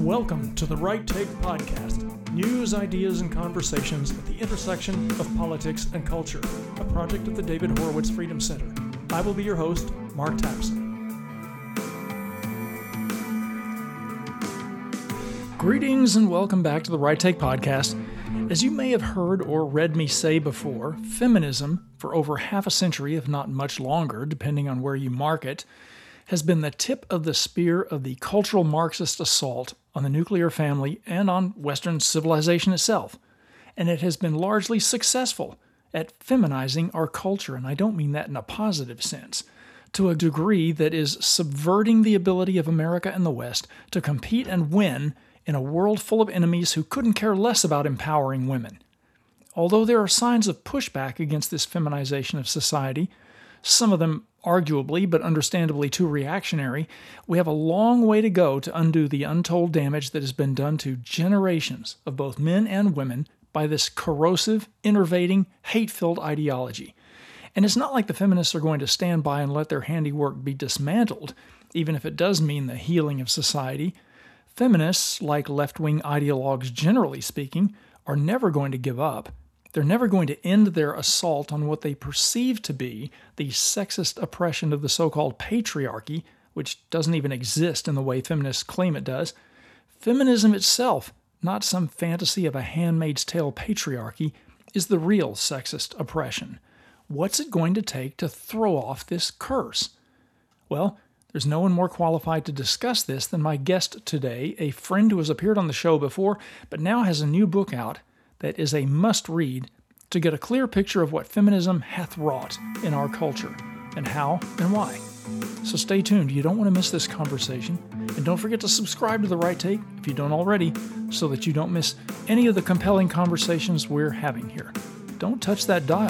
Welcome to the Right Take Podcast, news, ideas, and conversations at the intersection of politics and culture, a project of the David Horowitz Freedom Center. I will be your host, Mark Tapson. Greetings and welcome back to the Right Take Podcast. As you may have heard or read me say before, feminism, for over half a century, if not much longer, depending on where you mark it, has been the tip of the spear of the cultural Marxist assault on the nuclear family and on Western civilization itself. And it has been largely successful at feminizing our culture, and I don't mean that in a positive sense, to a degree that is subverting the ability of America and the West to compete and win in a world full of enemies who couldn't care less about empowering women. Although there are signs of pushback against this feminization of society, some of them arguably but understandably too reactionary, we have a long way to go to undo the untold damage that has been done to generations of both men and women by this corrosive, enervating, hate-filled ideology. And it's not like the feminists are going to stand by and let their handiwork be dismantled, even if it does mean the healing of society. Feminists, like left-wing ideologues generally speaking, are never going to give up. They're never going to end their assault on what they perceive to be the sexist oppression of the so-called patriarchy, which doesn't even exist in the way feminists claim it does. Feminism itself, not some fantasy of a Handmaid's Tale patriarchy, is the real sexist oppression. What's it going to take to throw off this curse? Well, there's no one more qualified to discuss this than my guest today, a friend who has appeared on the show before, but now has a new book out that is a must-read to get a clear picture of what feminism hath wrought in our culture, and how and why. So stay tuned, you don't want to miss this conversation, and don't forget to subscribe to The Right Take if you don't already, so that you don't miss any of the compelling conversations we're having here. Don't touch that dial.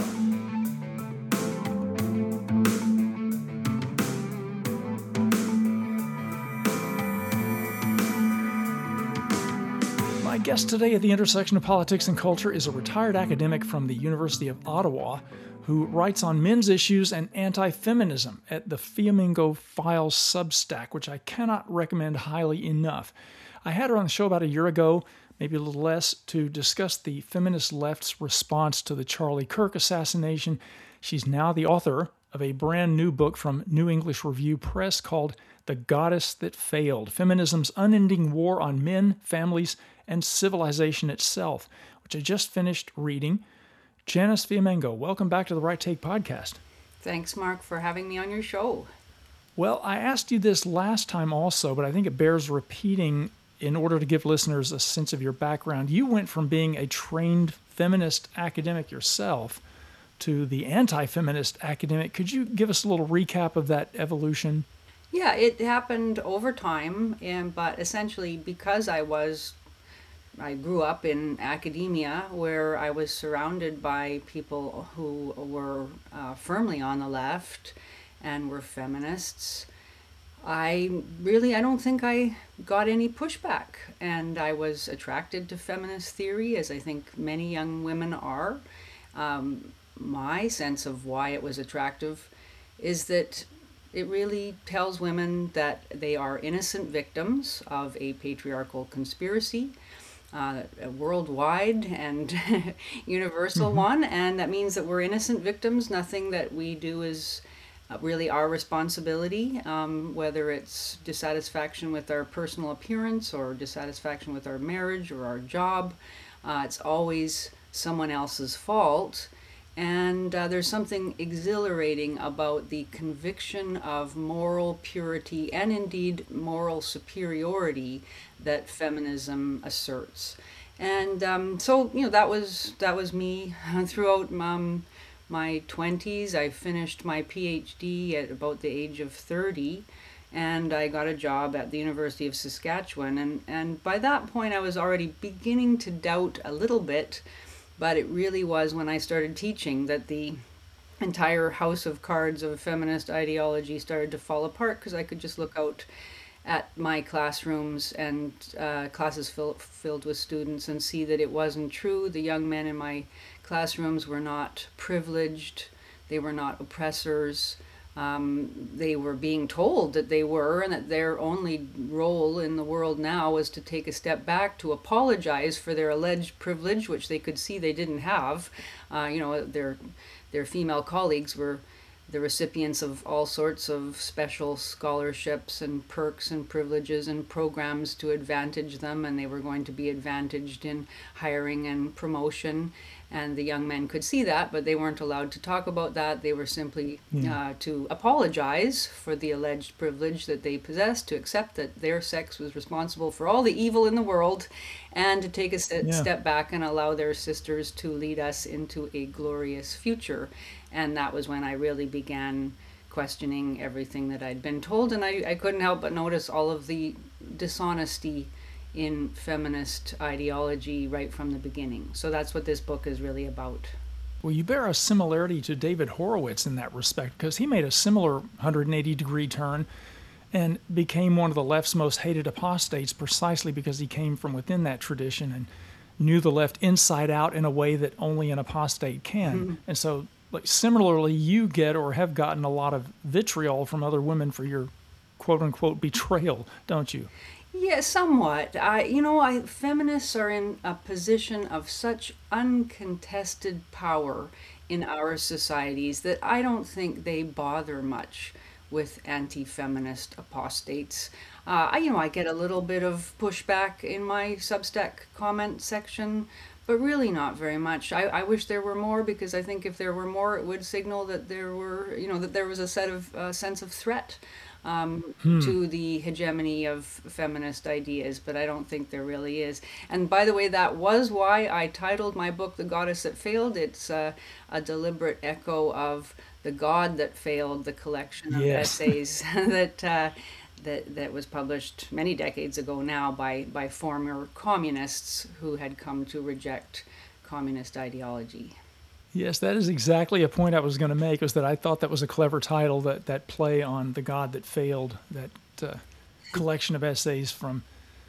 My guest today at the intersection of politics and culture is a retired academic from the University of Ottawa who writes on men's issues and anti-feminism at the Flamingo Files Substack, which I cannot recommend highly enough. I had her on the show about a year ago, maybe a little less, to discuss the feminist left's response to the Charlie Kirk assassination. She's now the author of a brand new book from New English Review Press called The Goddess That Failed, Feminism's Unending War on Men, Families, and Civilization Itself, which I just finished reading. Janice Fiamengo, welcome back to the Right Take Podcast. Thanks, Mark, for having me on your show. Well, I asked you this last time also, but I think it bears repeating in order to give listeners a sense of your background. You went from being a trained feminist academic yourself to the anti-feminist academic. Could you give us a little recap of that evolution? Yeah, it happened over time, but essentially because I grew up in academia where I was surrounded by people who were firmly on the left and were feminists. I don't think I got any pushback, and I was attracted to feminist theory, as I think many young women are. My sense of why it was attractive is that it really tells women that they are innocent victims of a patriarchal conspiracy, a worldwide and universal one, and that means that we're innocent victims. Nothing that we do is really our responsibility, whether it's dissatisfaction with our personal appearance or dissatisfaction with our marriage or our job. It's always someone else's fault. And there's something exhilarating about the conviction of moral purity and indeed moral superiority that feminism asserts. And so that was me throughout my 20s. I finished my PhD at about the age of 30, and I got a job at the University of Saskatchewan. And by that point, I was already beginning to doubt a little bit. But it really was when I started teaching that the entire house of cards of feminist ideology started to fall apart, because I could just look out at my classrooms and classes filled with students and see that it wasn't true. The young men in my classrooms were not privileged. They were not oppressors. They were being told that they were, and that their only role in the world now was to take a step back to apologize for their alleged privilege, which they could see they didn't have. Their female colleagues were the recipients of all sorts of special scholarships and perks and privileges and programs to advantage them, and they were going to be advantaged in hiring and promotion. And the young men could see that, but they weren't allowed to talk about that. They were simply to apologize for the alleged privilege that they possessed, to accept that their sex was responsible for all the evil in the world, and to take a step back and allow their sisters to lead us into a glorious future. And that was when I really began questioning everything that I'd been told, and I couldn't help but notice all of the dishonesty in feminist ideology right from the beginning. So that's what this book is really about. Well, you bear a similarity to David Horowitz in that respect, because he made a similar 180-degree turn and became one of the left's most hated apostates precisely because he came from within that tradition and knew the left inside out in a way that only an apostate can. Mm-hmm. And so, like, similarly, you get or have gotten a lot of vitriol from other women for your quote-unquote betrayal, don't you? Yeah, somewhat. Feminists are in a position of such uncontested power in our societies that I don't think they bother much with anti-feminist apostates. I get a little bit of pushback in my Substack comment section, but really not very much. I wish there were more, because I think if there were more, it would signal that there was a sense of threat to the hegemony of feminist ideas, but I don't think there really is. And by the way, that was why I titled my book The Goddess That Failed. It's a deliberate echo of The God That Failed, the collection of essays that was published many decades ago now by former communists who had come to reject communist ideology. Yes, that is exactly a point I was going to make, was that I thought that was a clever title, that play on The God That Failed, that collection of essays from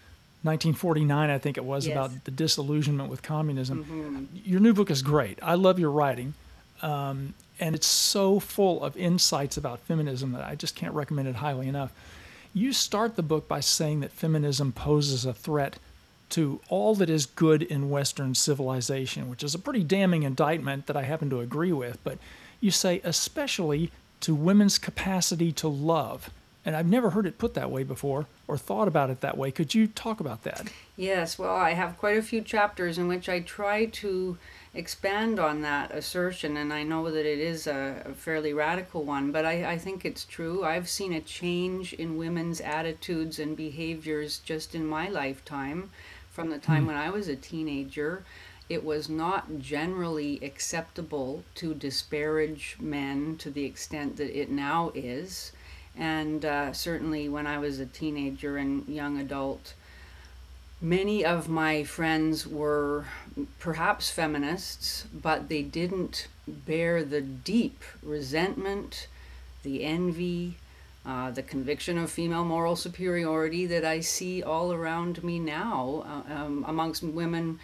1949, I think it was, about the disillusionment with communism. Mm-hmm. Your new book is great. I love your writing, and it's so full of insights about feminism that I just can't recommend it highly enough. You start the book by saying that feminism poses a threat to all that is good in Western civilization, which is a pretty damning indictment that I happen to agree with. But you say especially to women's capacity to love. And I've never heard it put that way before or thought about it that way. Could you talk about that? Yes, well, I have quite a few chapters in which I try to expand on that assertion, and I know that it is a fairly radical one, but I think it's true. I've seen a change in women's attitudes and behaviors just in my lifetime. From the time when I was a teenager, it was not generally acceptable to disparage men to the extent that it now is. And certainly when I was a teenager and young adult, many of my friends were perhaps feminists, but they didn't bear the deep resentment, the envy, the conviction of female moral superiority that I see all around me now amongst women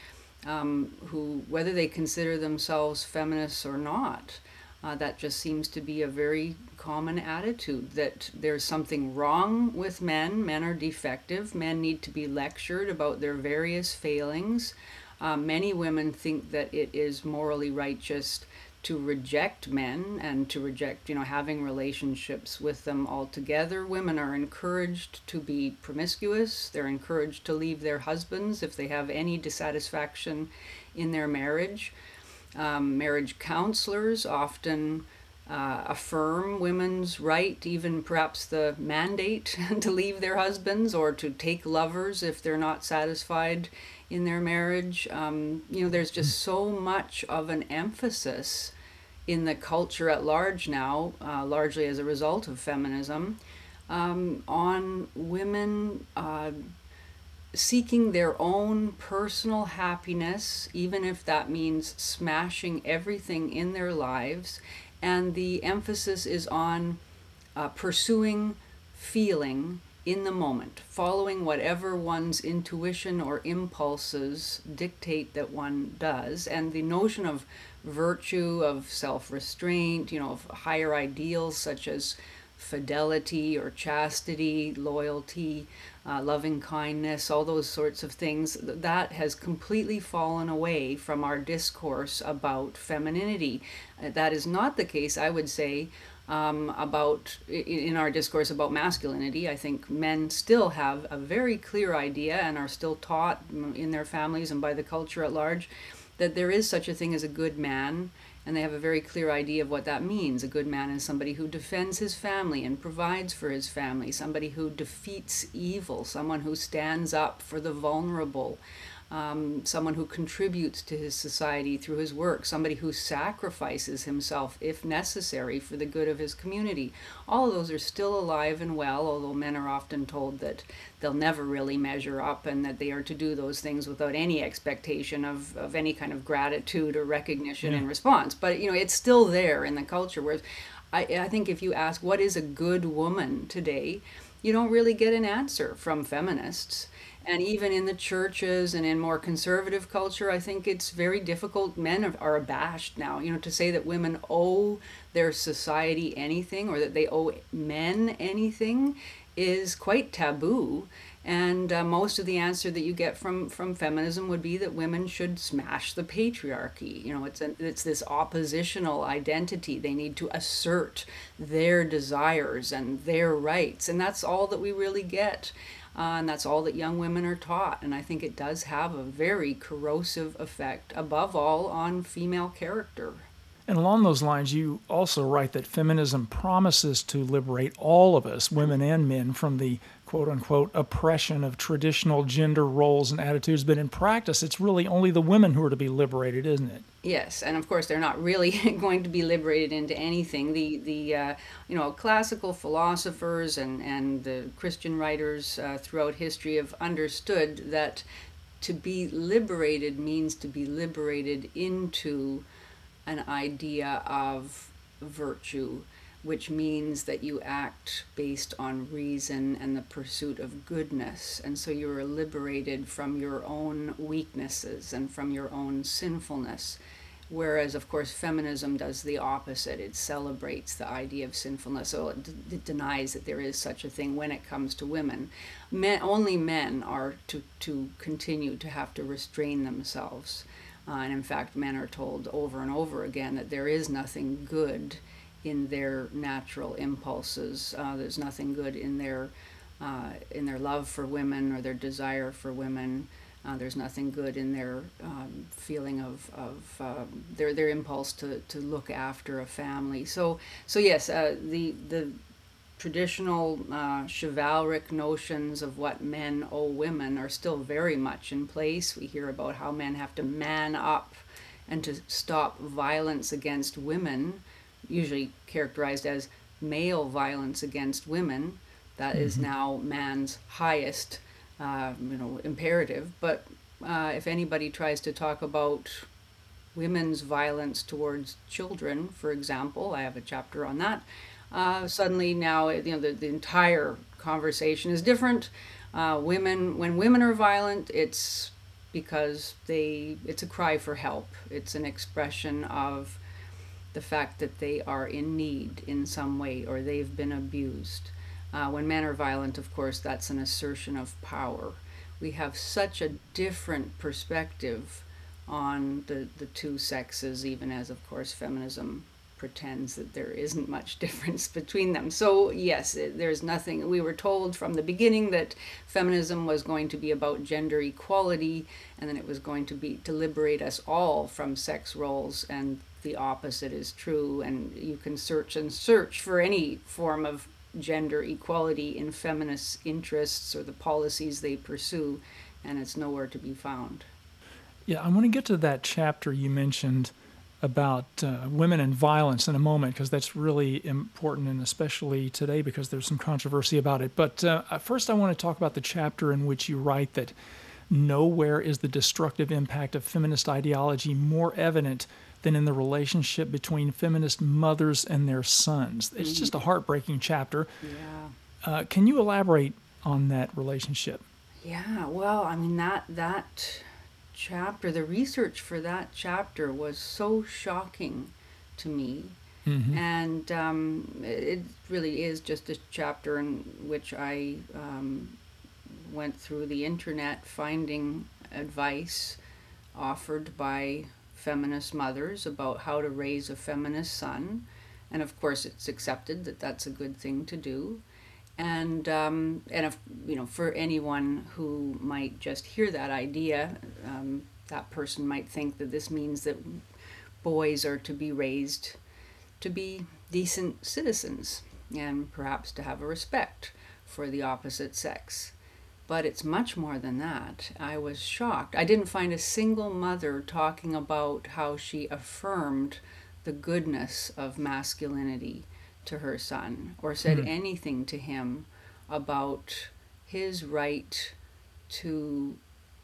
who, whether they consider themselves feminists or not, that just seems to be a very common attitude, that there's something wrong with men. Men are defective. Men need to be lectured about their various failings. Many women think that it is morally righteous to reject men and to reject, having relationships with them altogether. Women are encouraged to be promiscuous. They're encouraged to leave their husbands if they have any dissatisfaction in their marriage. Marriage counselors often affirm women's right, even perhaps the mandate to leave their husbands or to take lovers if they're not satisfied in their marriage. There's just so much of an emphasis in the culture at large now, largely as a result of feminism, on women seeking their own personal happiness, even if that means smashing everything in their lives. And the emphasis is on pursuing feeling in the moment, following whatever one's intuition or impulses dictate that one does. And the notion of virtue, of self-restraint, of higher ideals such as fidelity or chastity, loyalty, loving kindness, all those sorts of things, that has completely fallen away from our discourse about femininity. That is not the case, I would say, about in our discourse about masculinity. I think men still have a very clear idea and are still taught in their families and by the culture at large that there is such a thing as a good man, and they have a very clear idea of what that means. A good man is somebody who defends his family and provides for his family, somebody who defeats evil, someone who stands up for the vulnerable, someone who contributes to his society through his work, somebody who sacrifices himself if necessary for the good of his community. All of those are still alive and well, although men are often told that they'll never really measure up and that they are to do those things without any expectation of any kind of gratitude or recognition in response. But it's still there in the culture. Whereas I think if you ask what is a good woman today, you don't really get an answer from feminists. And even in the churches and in more conservative culture, I think it's very difficult. Men are abashed now, to say that women owe their society anything or that they owe men anything is quite taboo. And most of the answer that you get from feminism would be that women should smash the patriarchy. It's this oppositional identity. They need to assert their desires and their rights. And that's all that we really get. And that's all that young women are taught. And I think it does have a very corrosive effect, above all, on female character. And along those lines, you also write that feminism promises to liberate all of us, women and men, from the quote-unquote oppression of traditional gender roles and attitudes. But in practice, it's really only the women who are to be liberated, isn't it? Yes, and of course they're not really going to be liberated into anything. The classical philosophers and the Christian writers throughout history have understood that to be liberated means to be liberated into an idea of virtue, which means that you act based on reason and the pursuit of goodness. And so you are liberated from your own weaknesses and from your own sinfulness. Whereas, of course, feminism does the opposite. It celebrates the idea of sinfulness, so it denies that there is such a thing when it comes to women. Only men are to continue to have to restrain themselves. And in fact, men are told over and over again that there is nothing good in their natural impulses. There's nothing good in their love for women or their desire for women. There's nothing good in their feeling of their impulse to look after a family. So yes, the traditional chivalric notions of what men owe women are still very much in place. We hear about how men have to man up and to stop violence against women, usually characterized as male violence against women. That is now man's highest imperative. But if anybody tries to talk about women's violence towards children, for example, I have a chapter on that. Suddenly now, the entire conversation is different. When women are violent, it's because it's a cry for help. It's an expression of the fact that they are in need in some way or they've been abused. When men are violent, of course, that's an assertion of power. We have such a different perspective on the two sexes, even as, of course, feminism pretends that there isn't much difference between them. So yes, there's nothing. We were told from the beginning that feminism was going to be about gender equality, and then it was going to be to liberate us all from sex roles, and the opposite is true. And you can search and search for any form of gender equality in feminist interests or the policies they pursue, and it's nowhere to be found. Yeah, I want to get to that chapter you mentioned about women and violence in a moment, because that's really important, and especially today because there's some controversy about it. But first I want to talk about the chapter in which you write that nowhere is the destructive impact of feminist ideology more evident than in the relationship between feminist mothers and their sons. It's just a heartbreaking chapter. Yeah. Can you elaborate on that relationship? Yeah, well, I mean that chapter, the research for that chapter was so shocking to me. Mm-hmm. And it really is just a chapter in which I went through the internet finding advice offered by feminist mothers about how to raise a feminist son. And of course, it's accepted that that's a good thing to do. And if, for anyone who might just hear that idea, that person might think that this means that boys are to be raised to be decent citizens and perhaps to have a respect for the opposite sex. But it's much more than that. I was shocked. I didn't find a single mother talking about how she affirmed the goodness of masculinity to her son or said anything to him about his right to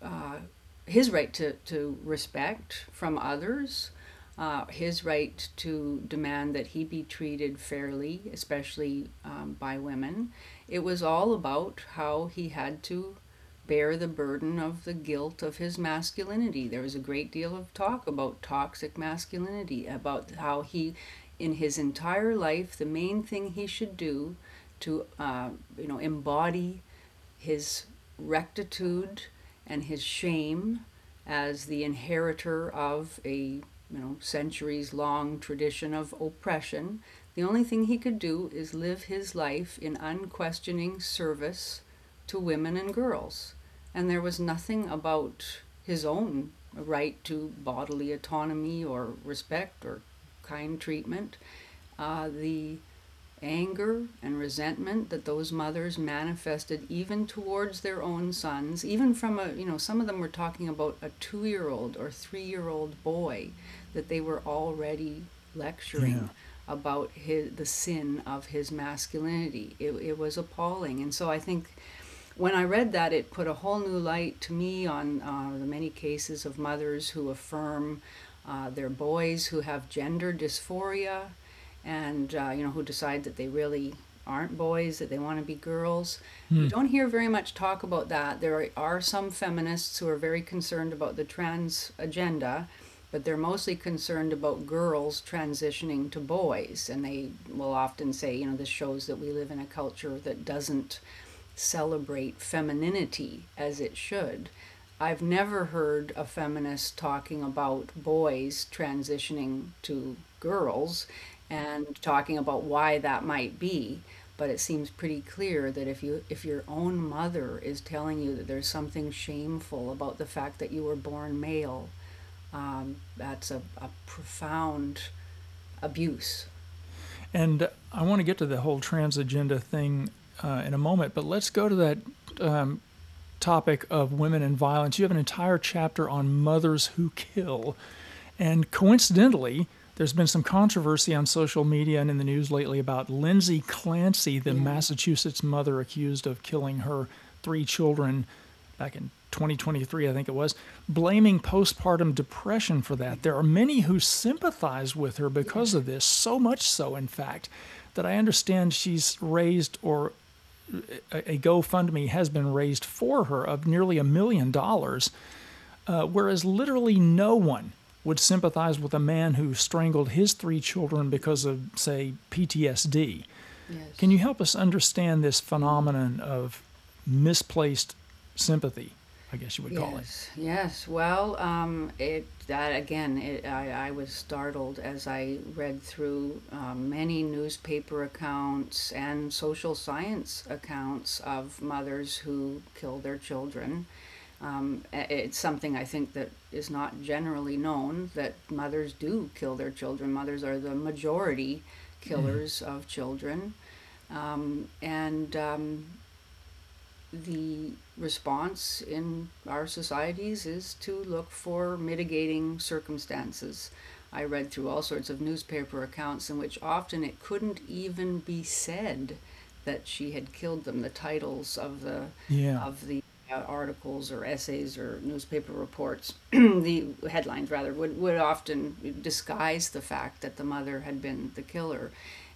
to respect from others, his right to demand that he be treated fairly, especially by women. It was all about how he had to bear the burden of the guilt of his masculinity. There was a great deal of talk about toxic masculinity, about how he, in his entire life, the main thing he should do to, embody his rectitude and his shame as the inheritor of a centuries long tradition of oppression. The only thing he could do is live his life in unquestioning service to women and girls. And there was nothing about his own right to bodily autonomy or respect or kind treatment. The anger and resentment that those mothers manifested even towards their own sons, even from some of them were talking about a 2-year-old or 3-year-old boy that they were already lecturing about the sin of his masculinity. It was appalling. And so I think when I read that, it put a whole new light to me on the many cases of mothers who affirm their boys who have gender dysphoria, and who decide that they really aren't boys, that they want to be girls. You don't hear very much talk about that. There are some feminists who are very concerned about the trans agenda, but they're mostly concerned about girls transitioning to boys. And they will often say, this shows that we live in a culture that doesn't celebrate femininity as it should. I've never heard a feminist talking about boys transitioning to girls and talking about why that might be. But it seems pretty clear that if your own mother is telling you that there's something shameful about the fact that you were born male, that's a profound abuse. And I want to get to the whole trans agenda thing in a moment, but let's go to that topic of women and violence. You have an entire chapter on mothers who kill, and coincidentally, there's been some controversy on social media and in the news lately about Lindsay Clancy, the Massachusetts mother accused of killing her 3 children back in 2023, I think it was, blaming postpartum depression for that. There are many who sympathize with her because of this, so much so, in fact, that I understand she's raised, or a GoFundMe has been raised for her of nearly $1 million, whereas literally no one would sympathize with a man who strangled his 3 children because of, say, PTSD. Yes. Can you help us understand this phenomenon of misplaced sympathy, I guess you would call it? Yes. Well, I was startled as I read through many newspaper accounts and social science accounts of mothers who kill their children. It's something I think that is not generally known, that mothers do kill their children. Mothers are the majority killers of children. The response in our societies is to look for mitigating circumstances. I read through all sorts of newspaper accounts in which often it couldn't even be said that she had killed them. The titles of the articles or essays or newspaper reports, the headlines rather, would often disguise the fact that the mother had been the killer.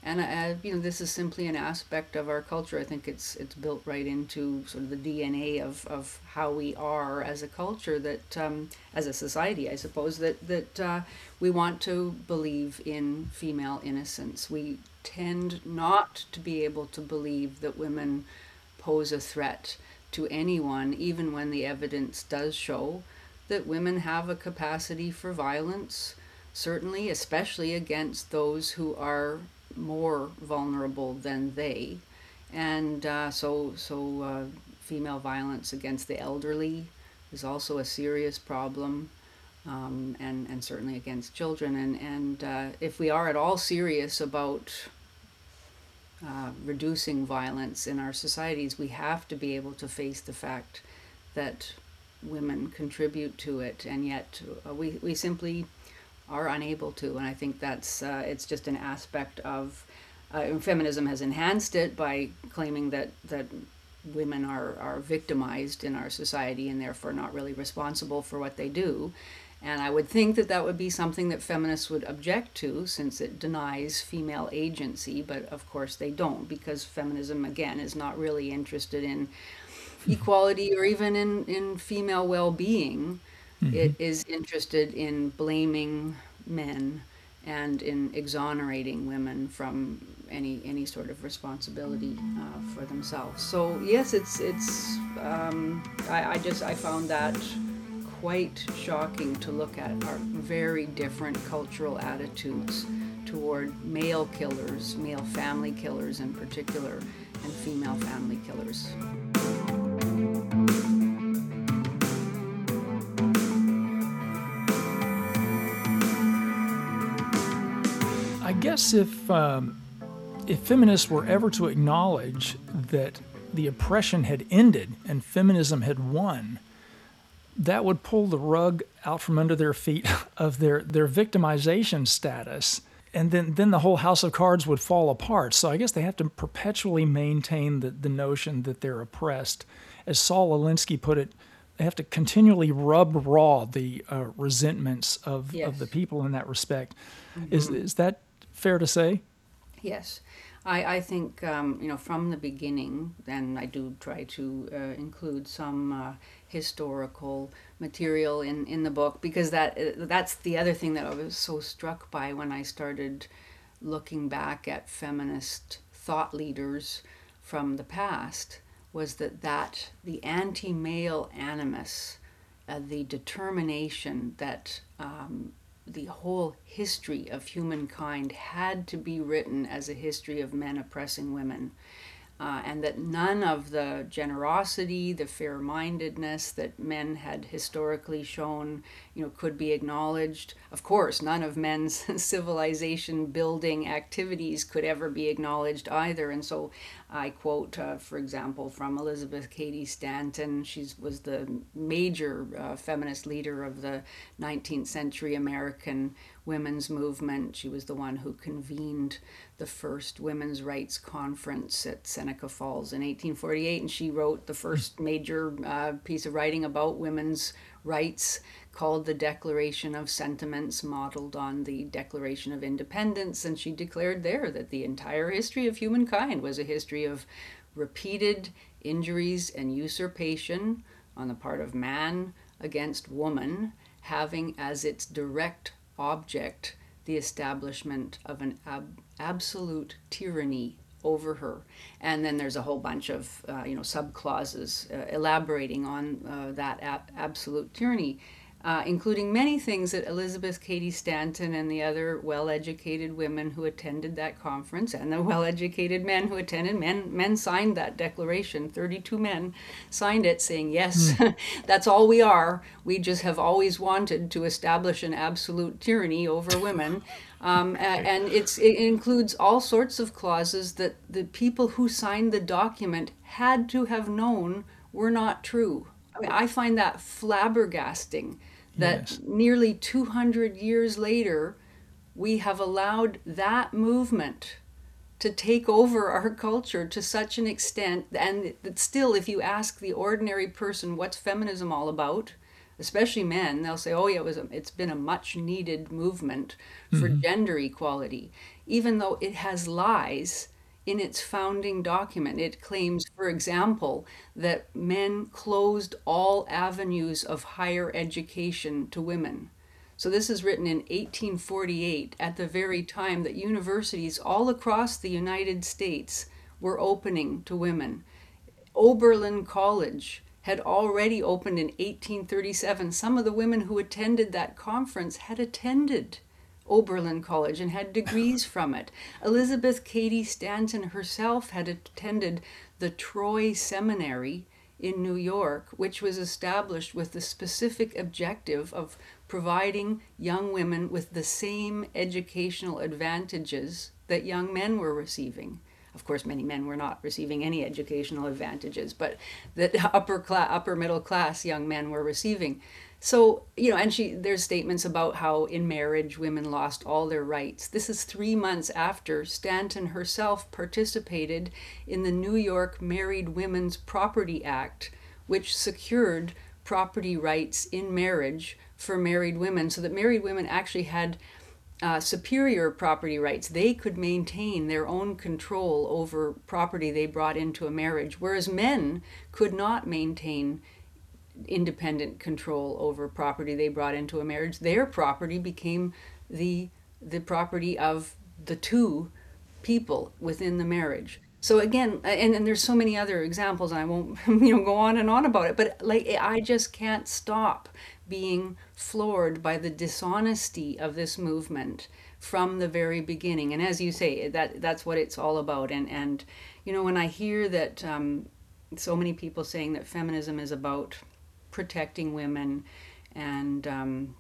And this is simply an aspect of our culture. I think it's built right into sort of the DNA of how we are as a culture, that as a society, I suppose, that we want to believe in female innocence. We tend not to be able to believe that women pose a threat to anyone, even when the evidence does show that women have a capacity for violence, certainly, especially against those who are more vulnerable than they. And female violence against the elderly is also a serious problem, and certainly against children. And if we are at all serious about reducing violence in our societies, we have to be able to face the fact that women contribute to it, and yet we simply are unable to. And I think that's it's just an aspect of feminism has enhanced it by claiming that women are victimized in our society and therefore not really responsible for what they do. And I would think that would be something that feminists would object to, since it denies female agency. But of course they don't, because feminism, again, is not really interested in equality or even in female well-being. Mm-hmm. It is interested in blaming men and in exonerating women from any sort of responsibility for themselves. So yes, I found that quite shocking to look at our very different cultural attitudes toward male killers, male family killers in particular, and female family killers. I guess if feminists were ever to acknowledge that the oppression had ended and feminism had won, that would pull the rug out from under their feet of their victimization status, and then the whole house of cards would fall apart. So I guess they have to perpetually maintain the notion that they're oppressed. As Saul Alinsky put it, they have to continually rub raw the resentments of the people in that respect. Mm-hmm. Is that fair to say? Yes. I think, from the beginning, and I do try to include some historical material in the book, because that's the other thing that I was so struck by when I started looking back at feminist thought leaders from the past, was that the anti-male animus, the determination that the whole history of humankind had to be written as a history of men oppressing women, and that none of the generosity, the fair-mindedness that men had historically shown, could be acknowledged. Of course, none of men's civilization-building activities could ever be acknowledged either. And so I quote, for example, from Elizabeth Cady Stanton. She was the major feminist leader of the 19th century American women's movement. She was the one who convened the first women's rights conference at Seneca Falls in 1848, and she wrote the first major piece of writing about women's rights, called the Declaration of Sentiments, modeled on the Declaration of Independence. And she declared there that the entire history of humankind was a history of repeated injuries and usurpation on the part of man against woman, having as its direct object the establishment of an absolute tyranny over her. And then there's a whole bunch of subclauses elaborating on that absolute tyranny, including many things that Elizabeth Cady Stanton and the other well-educated women who attended that conference, and the well-educated men who attended, men signed that declaration. 32 men signed it, saying, yes, that's all we are. We just have always wanted to establish an absolute tyranny over women. And it includes all sorts of clauses that the people who signed the document had to have known were not true. I mean, I find that flabbergasting, that nearly 200 years later, we have allowed that movement to take over our culture to such an extent, and that still, if you ask the ordinary person, what's feminism all about? especially men, they'll say, "Oh, yeah, it's been a much needed movement for gender equality," even though it has lies in its founding document. It claims, for example, that men closed all avenues of higher education to women. So this is written in 1848, at the very time that universities all across the United States were opening to women. Oberlin College had already opened in 1837. Some of the women who attended that conference had attended Oberlin College and had degrees from it. Elizabeth Cady Stanton herself had attended the Troy Seminary in New York, which was established with the specific objective of providing young women with the same educational advantages that young men were receiving. Of course, many men were not receiving any educational advantages, but that upper middle class young men were receiving. So, and there's statements about how in marriage women lost all their rights. This is 3 months after Stanton herself participated in the New York Married Women's Property Act, which secured property rights in marriage for married women, so that married women actually had superior property rights. They could maintain their own control over property they brought into a marriage, whereas men could not maintain independent control over property they brought into a marriage. Their property became the property of the two people within the marriage. So again, and there's so many other examples, and I won't go on and on about it, but like I just can't stop being floored by the dishonesty of this movement from the very beginning. And as you say, that's what it's all about. And when I hear that so many people saying that feminism is about protecting women and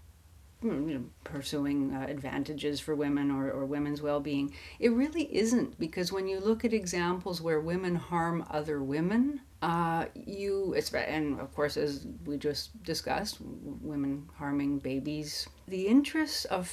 pursuing advantages for women or women's well-being, it really isn't, because when you look at examples where women harm other women, and of course, as we just discussed, women harming babies, the interests of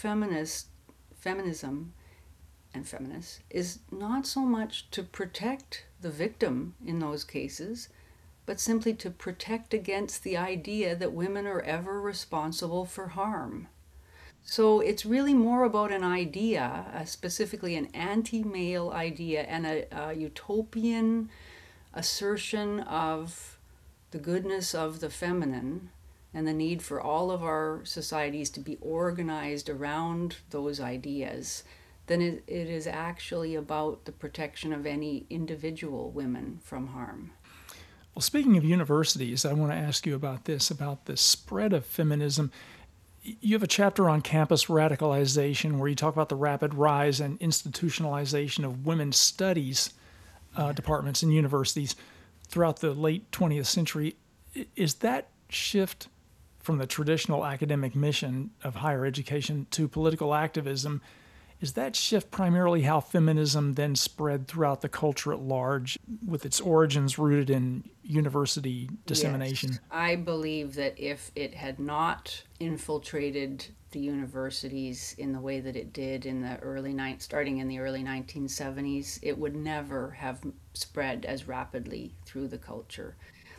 feminism and feminists is not so much to protect the victim in those cases, but simply to protect against the idea that women are ever responsible for harm. So it's really more about an idea, specifically an anti-male idea, and a utopian assertion of the goodness of the feminine and the need for all of our societies to be organized around those ideas, than it is actually about the protection of any individual women from harm. Well, speaking of universities, I want to ask you about the spread of feminism. You have a chapter on campus radicalization where you talk about the rapid rise and institutionalization of women's studies departments in universities throughout the late 20th century. Is that shift from the traditional academic mission of higher education to political activism, is that shift primarily how feminism then spread throughout the culture at large, with its origins rooted in university dissemination? Yes. I believe that if it had not infiltrated the universities in the way that it did starting in the early 1970s, it would never have spread as rapidly through the culture.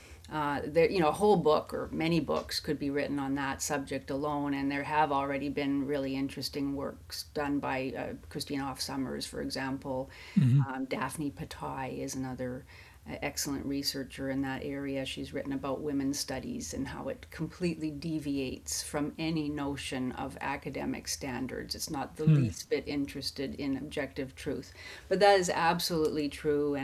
A whole book or many books could be written on that subject alone, and there have already been really interesting works done by Christine Hoff Sommers, for example. Daphne Patai is another excellent researcher in that area. She's written about women's studies and how it completely deviates from any notion of academic standards. It's not the least bit interested in objective truth. But that is absolutely true.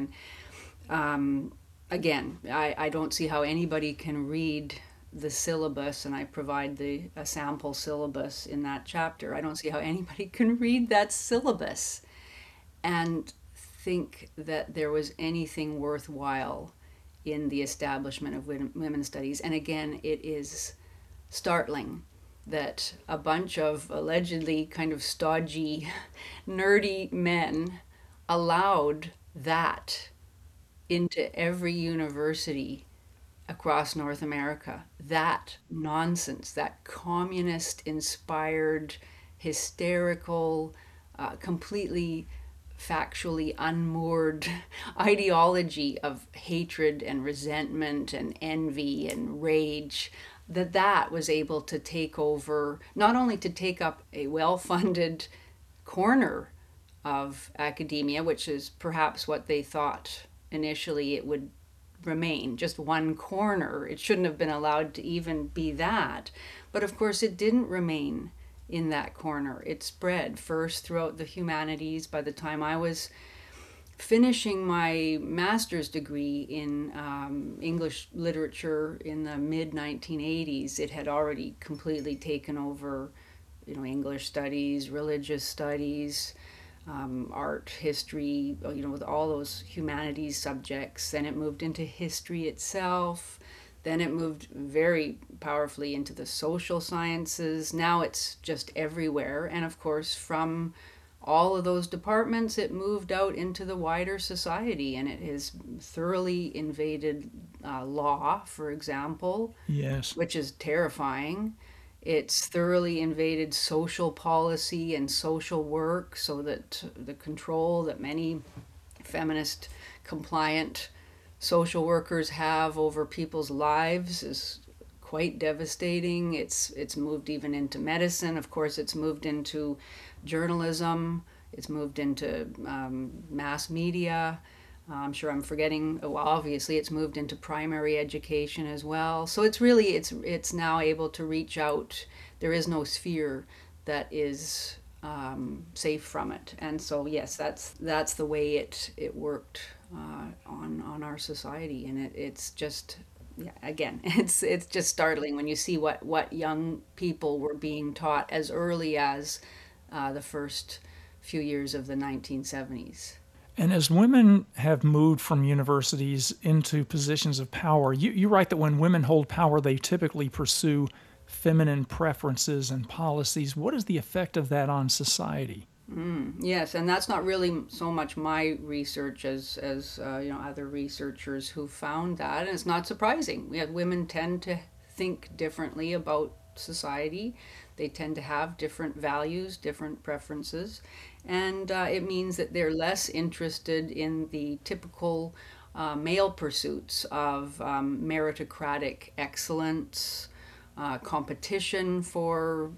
And again, I don't see how anybody can read the syllabus, and I provide a sample syllabus in that chapter. I don't see how anybody can read that syllabus and think that there was anything worthwhile in the establishment of women's studies. And again, it is startling that a bunch of allegedly kind of stodgy, nerdy men allowed that into every university across North America. That nonsense, that communist-inspired, hysterical, completely factually unmoored ideology of hatred and resentment and envy and rage that was able to take over, not only to take up a well-funded corner of academia, which is perhaps what they thought initially it would remain, just one corner. It shouldn't have been allowed to even be that. But of course, it didn't remain in that corner. It spread first throughout the humanities. By the time I was finishing my master's degree in English literature in the mid 1980s, it had already completely taken over, English studies, religious studies, art, history, with all those humanities subjects. Then it moved into history itself. Then it moved very powerfully into the social sciences. Now it's just everywhere. And of course, from all of those departments, it moved out into the wider society, and it has thoroughly invaded law, for example, Yes. which is terrifying. It's thoroughly invaded social policy and social work, so that the control that many feminist compliant social workers have over people's lives is quite devastating. It's moved even into medicine. Of course, it's moved into journalism. It's moved into mass media. I'm sure I'm forgetting. Well, obviously, it's moved into primary education as well. So it's now able to reach out. There is no sphere that is safe from it. And so yes, that's the way it worked on our society. And it's just, yeah, again, it's just startling when you see what young people were being taught as early as the first few years of the 1970s. And as women have moved from universities into positions of power, you write that when women hold power, they typically pursue feminine preferences and policies. What is the effect of that on society? Yes, and that's not really so much my research as other researchers who found that, and it's not surprising. Women tend to think differently about society. They tend to have different values, different preferences, and it means that they're less interested in the typical male pursuits of meritocratic excellence, competition for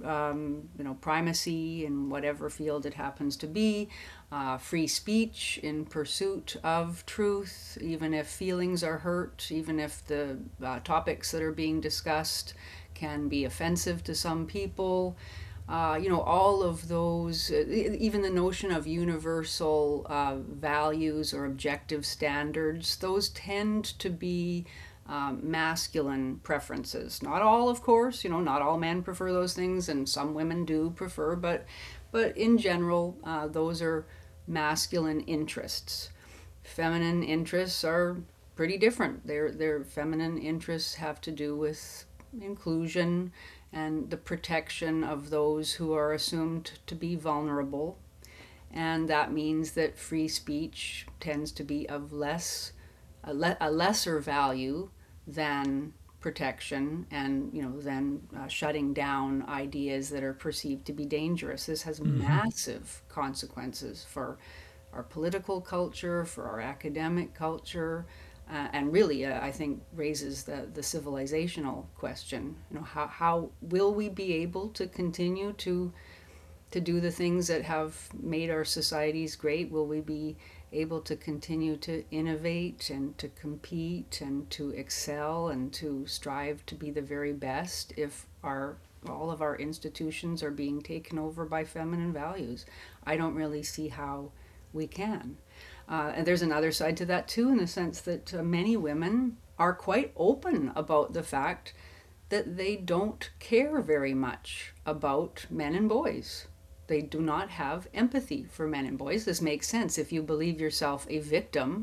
primacy in whatever field it happens to be, free speech in pursuit of truth, even if feelings are hurt, even if the topics that are being discussed can be offensive to some people. All of those, even the notion of universal values or objective standards, those tend to be masculine preferences. Not all, of course, not all men prefer those things, and some women do prefer, but in general, those are masculine interests. Feminine interests are pretty different. Their feminine interests have to do with inclusion and the protection of those who are assumed to be vulnerable. And that means that free speech tends to be of a lesser value than protection and than shutting down ideas that are perceived to be dangerous. This has massive consequences for our political culture, for our academic culture, and really, I think, raises the civilizational question. How will we be able to continue to do the things that have made our societies great? Will we be able to continue to innovate and to compete and to excel and to strive to be the very best if all of our institutions are being taken over by feminine values? I don't really see how we can. And there's another side to that too, in the sense that many women are quite open about the fact that they don't care very much about men and boys. They do not have empathy for men and boys. This makes sense. If you believe yourself a victim,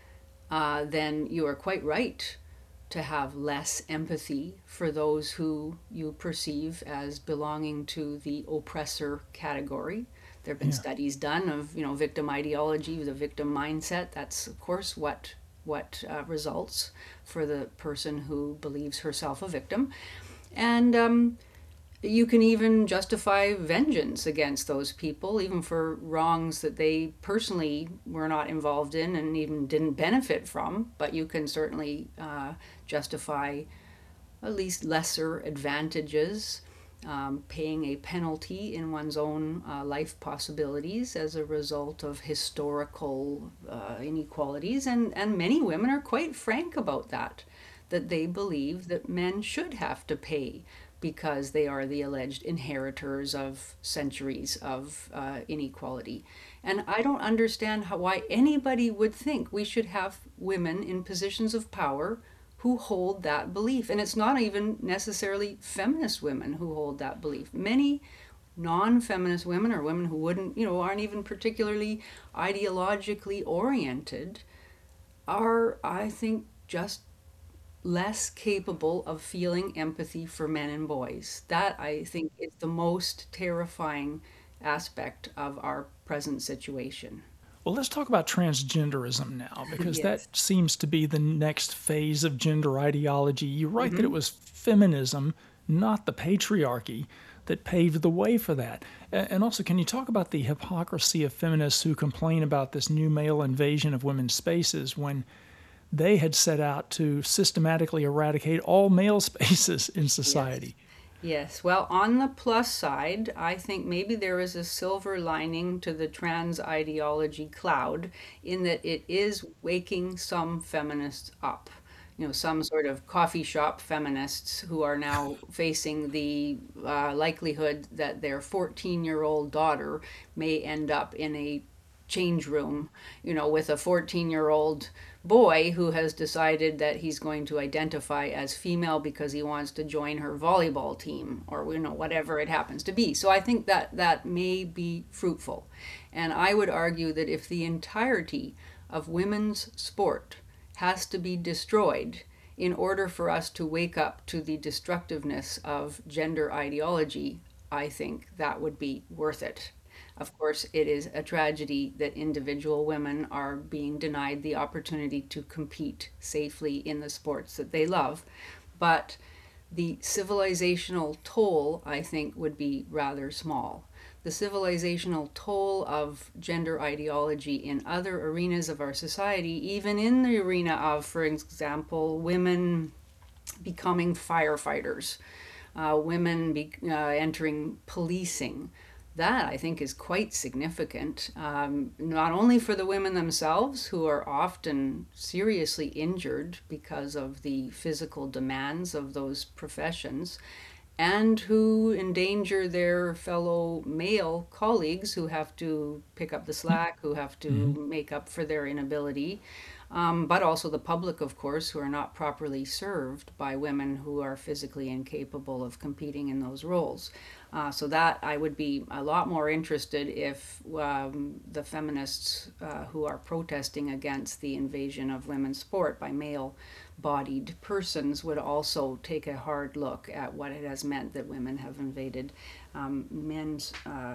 then you are quite right to have less empathy for those who you perceive as belonging to the oppressor category. There have been studies done of victim ideology, the victim mindset. That's of course what results for the person who believes herself a victim, and you can even justify vengeance against those people, even for wrongs that they personally were not involved in and even didn't benefit from. But you can certainly justify at least lesser advantages, paying a penalty in one's own life possibilities as a result of historical inequalities. And many women are quite frank about that, that they believe that men should have to pay because they are the alleged inheritors of centuries of inequality. And I don't understand why anybody would think we should have women in positions of power who hold that belief. And it's not even necessarily feminist women who hold that belief. Many non-feminist women, or women who wouldn't, aren't even particularly ideologically oriented, are, I think, just less capable of feeling empathy for men and boys. That, I think, is the most terrifying aspect of our present situation. Well, let's talk about transgenderism now, because Yes. that seems to be the next phase of gender ideology. You write that it was feminism, not the patriarchy, that paved the way for that. And also, can you talk about the hypocrisy of feminists who complain about this new male invasion of women's spaces when they had set out to systematically eradicate all male spaces in Yes. society? Yes. Well, on the plus side, I think maybe there is a silver lining to the trans ideology cloud in that it is waking some feminists up. Some sort of coffee shop feminists who are now facing the likelihood that their 14-year-old daughter may end up in a change room, with a 14-year-old boy who has decided that he's going to identify as female because he wants to join her volleyball team, or whatever it happens to be. So I think that that may be fruitful. And I would argue that if the entirety of women's sport has to be destroyed in order for us to wake up to the destructiveness of gender ideology, I think that would be worth it. Of course, it is a tragedy that individual women are being denied the opportunity to compete safely in the sports that they love. But the civilizational toll, I think, would be rather small. The civilizational toll of gender ideology in other arenas of our society, even in the arena of, for example, women becoming firefighters, entering policing, that I think is quite significant, not only for the women themselves, who are often seriously injured because of the physical demands of those professions, and who endanger their fellow male colleagues who have to pick up the slack, who have to Mhm. make up for their inability, but also the public, of course, who are not properly served by women who are physically incapable of competing in those roles. So that I would be a lot more interested if the feminists who are protesting against the invasion of women's sport by male-bodied persons would also take a hard look at what it has meant that women have invaded men's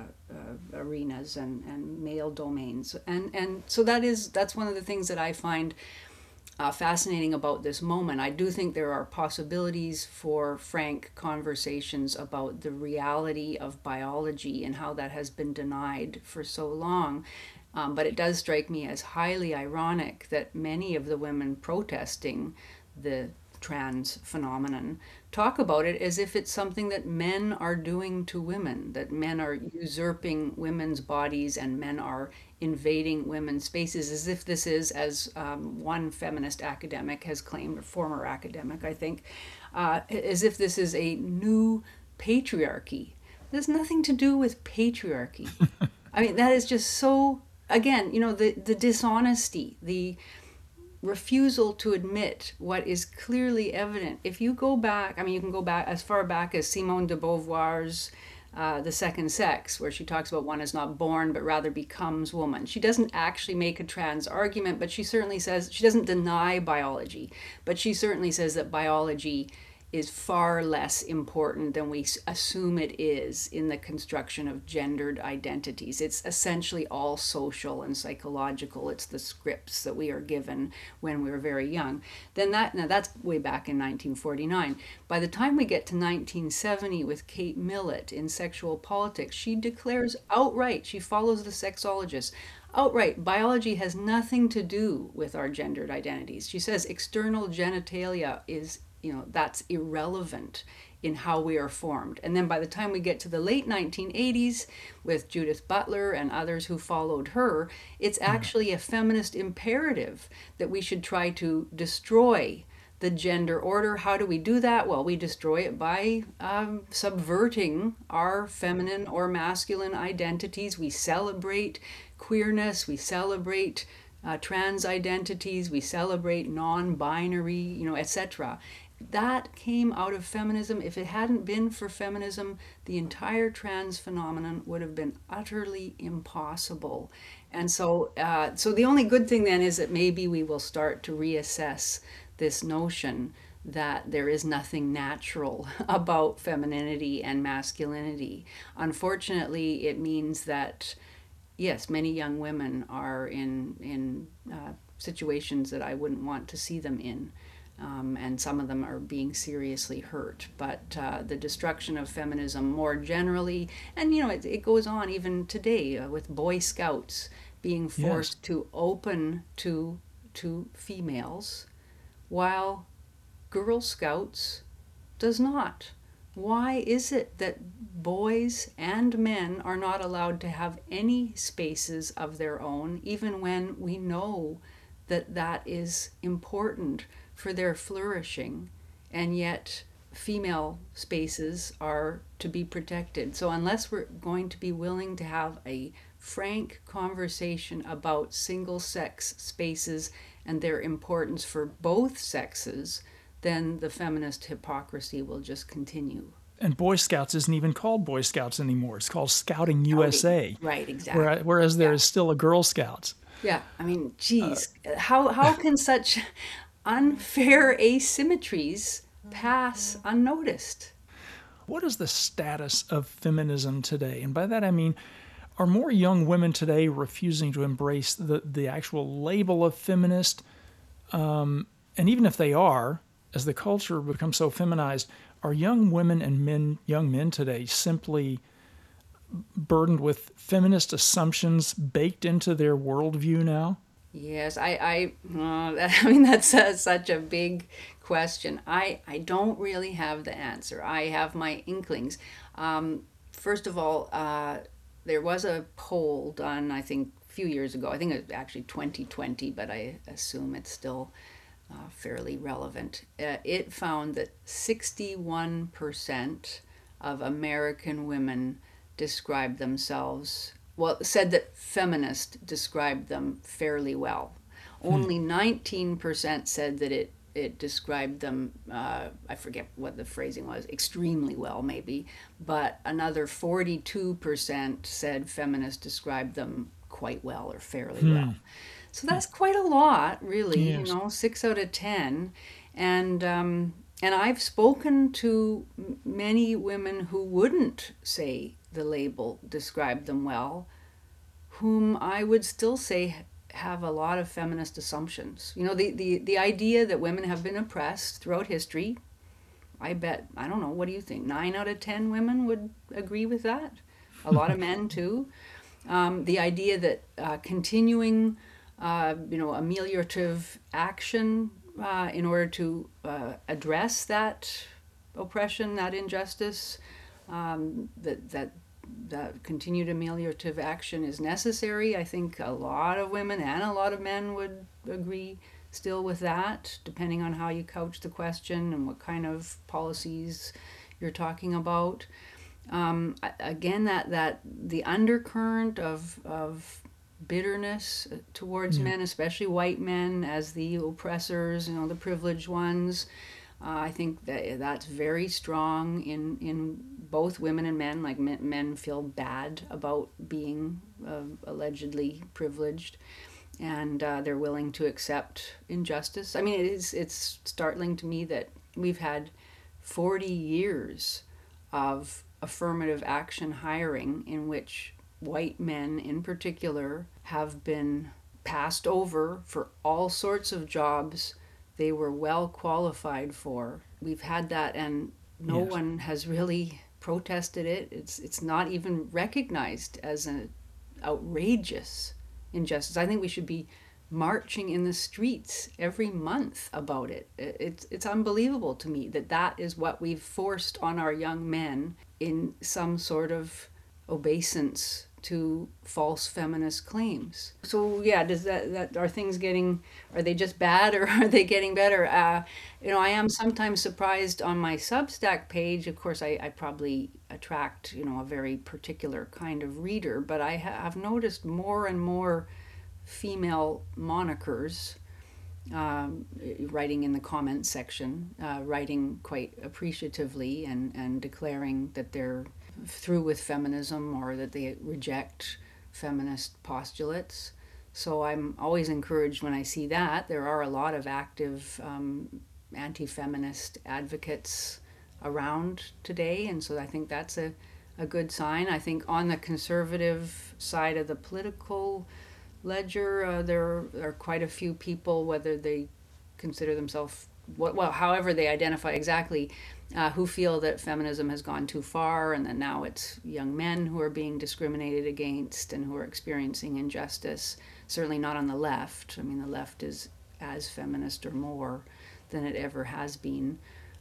arenas and male domains. And so that's one of the things that I find fascinating about this moment. I do think there are possibilities for frank conversations about the reality of biology and how that has been denied for so long. But it does strike me as highly ironic that many of the women protesting the trans phenomenon talk about it as if it's something that men are doing to women, that men are usurping women's bodies and men are invading women's spaces, as if this is, as one feminist academic has claimed, or former academic, I think, as if this is a new patriarchy. There's nothing to do with patriarchy. I mean, that is just so, again, the dishonesty, the refusal to admit what is clearly evident. If you go back, I mean, you can go back as far back as Simone de Beauvoir's The Second Sex, where she talks about one is not born but rather becomes woman. She doesn't actually make a trans argument, but she certainly says, she doesn't deny biology, but she certainly says that biology is far less important than we assume it is in the construction of gendered identities. It's essentially all social and psychological. It's the scripts that we are given when we're very young. Now that's way back in 1949. By the time we get to 1970 with Kate Millett in Sexual Politics, she declares outright, she follows the sexologists, outright, biology has nothing to do with our gendered identities. She says external genitalia is that's irrelevant in how we are formed. And then by the time we get to the late 1980s with Judith Butler and others who followed her, it's actually a feminist imperative that we should try to destroy the gender order. How do we do that? Well, we destroy it by subverting our feminine or masculine identities. We celebrate queerness, we celebrate trans identities, we celebrate non-binary, etc. That came out of feminism. If it hadn't been for feminism, the entire trans phenomenon would have been utterly impossible. And so the only good thing then is that maybe we will start to reassess this notion that there is nothing natural about femininity and masculinity. Unfortunately, it means that, yes, many young women are in situations that I wouldn't want to see them in. And some of them are being seriously hurt. But the destruction of feminism more generally, and it goes on even today with Boy Scouts being forced to open to females, while Girl Scouts does not. Why is it that boys and men are not allowed to have any spaces of their own, even when we know that that is important for their flourishing, and yet female spaces are to be protected? So unless we're going to be willing to have a frank conversation about single-sex spaces and their importance for both sexes, then the feminist hypocrisy will just continue. And Boy Scouts isn't even called Boy Scouts anymore. It's called Scouting USA. Right, exactly. Whereas there is still a Girl Scouts. Yeah, I mean, geez, how can such unfair asymmetries pass unnoticed? What is the status of feminism today? And by that I mean, are more young women today refusing to embrace the actual label of feminist? And even if they are, as the culture becomes so feminized, are young women and young men today simply burdened with feminist assumptions baked into their worldview now? Yes, I mean, that's such a big question. I don't really have the answer. I have my inklings. First of all, there was a poll done, I think, a few years ago. I think it was actually 2020, but I assume it's still fairly relevant. It found that 61% of American women described themselves, said that feminists described them fairly well. Only 19% said that it described them, I forget what the phrasing was, extremely well maybe, but another 42% said feminists described them quite well or fairly well. So that's quite a lot, really, Yes. 6 out of 10. And I've spoken to many women who wouldn't say the label described them well, whom I would still say have a lot of feminist assumptions. The idea that women have been oppressed throughout history, I bet, I don't know, what do you think? 9 out of 10 women would agree with that. A lot of men too. The idea that continuing, ameliorative action in order to address that oppression, that injustice, that continued ameliorative action is necessary. I think a lot of women and a lot of men would agree still with that, depending on how you couch the question and what kind of policies you're talking about. Again, that the undercurrent of bitterness towards men, especially white men, as the oppressors, the privileged ones. I think that's very strong in both women and men. Like men feel bad about being allegedly privileged, and they're willing to accept injustice. I mean, it's startling to me that we've had 40 years of affirmative action hiring in which white men in particular have been passed over for all sorts of jobs they were well qualified for. We've had that, and no one has really protested it. It's not even recognized as an outrageous injustice. I think we should be marching in the streets every month about it. It's unbelievable to me that that is what we've forced on our young men in some sort of obeisance to false feminist claims. So yeah, does that are they just bad, or are they getting better? I am sometimes surprised on my Substack page. Of course, I probably attract, a very particular kind of reader, but I have noticed more and more female monikers writing in the comments section, writing quite appreciatively and declaring that they're through with feminism or that they reject feminist postulates. So I'm always encouraged when I see that. There are a lot of active anti-feminist advocates around today, and so I think that's a good sign. I think on the conservative side of the political ledger, there are quite a few people, whether they consider themselves, however they identify exactly, who feel that feminism has gone too far and that now it's young men who are being discriminated against and who are experiencing injustice. Certainly not on the left. I mean, the left is as feminist or more than it ever has been.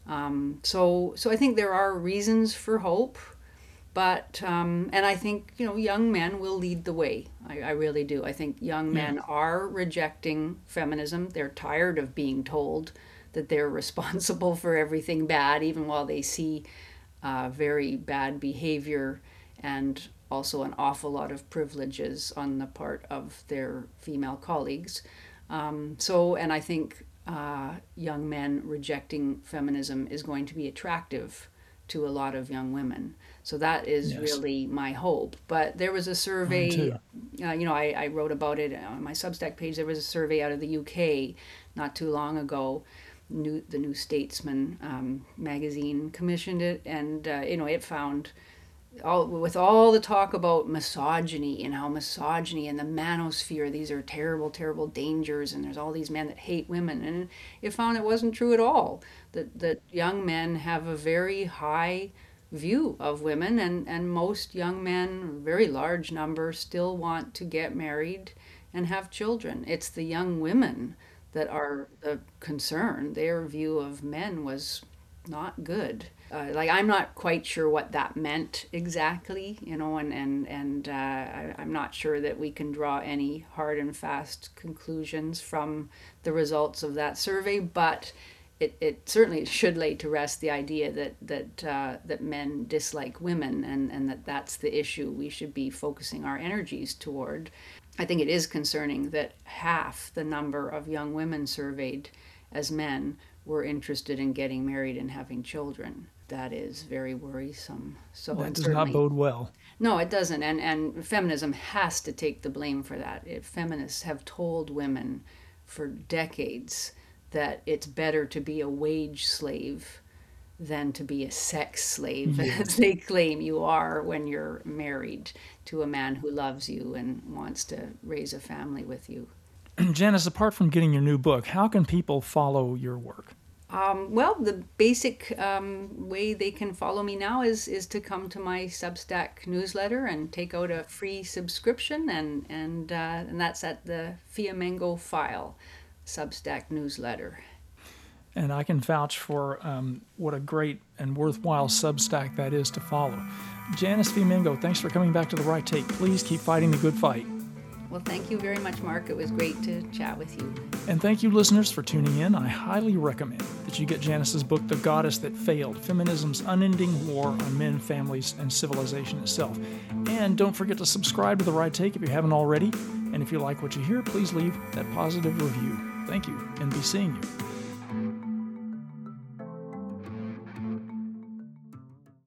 So I think there are reasons for hope. But, and I think, young men will lead the way. I really do. I think young men are rejecting feminism. They're tired of being told that they're responsible for everything bad, even while they see very bad behavior and also an awful lot of privileges on the part of their female colleagues. And I think young men rejecting feminism is going to be attractive to a lot of young women. So that is really my hope. But there was a survey, I wrote about it on my Substack page. There was a survey out of the UK not too long ago. The New Statesman magazine commissioned it, and it found, with all the talk about misogyny and how misogyny and the manosphere, these are terrible, terrible dangers, and there's all these men that hate women, and it found it wasn't true at all. That young men have a very high view of women, and most young men, a very large number, still want to get married and have children. It's the young women that are the concern. Their view of men was not good. I'm not quite sure what that meant exactly, and I'm not sure that we can draw any hard and fast conclusions from the results of that survey, but it certainly should lay to rest the idea that men dislike women, and that's the issue we should be focusing our energies toward. I think it is concerning that half the number of young women surveyed as men were interested in getting married and having children. That is very worrisome. So that does not bode well. No, it doesn't. And feminism has to take the blame for that. Feminists have told women for decades that it's better to be a wage slave than to be a sex slave, as they claim you are when you're married to a man who loves you and wants to raise a family with you. Janice, apart from getting your new book, how can people follow your work? Well, the basic way they can follow me now is to come to my Substack newsletter and take out a free subscription, and that's at the Fiamengo File Substack newsletter. And I can vouch for what a great and worthwhile Substack that is to follow. Janice Fiamengo, thanks for coming back to The Right Take. Please keep fighting the good fight. Well, thank you very much, Mark. It was great to chat with you. And thank you, listeners, for tuning in. I highly recommend that you get Janice's book, The Goddess That Failed, Feminism's Unending War on Men, Families, and Civilization Itself. And don't forget to subscribe to The Right Take if you haven't already. And if you like what you hear, please leave that positive review. Thank you, and be seeing you.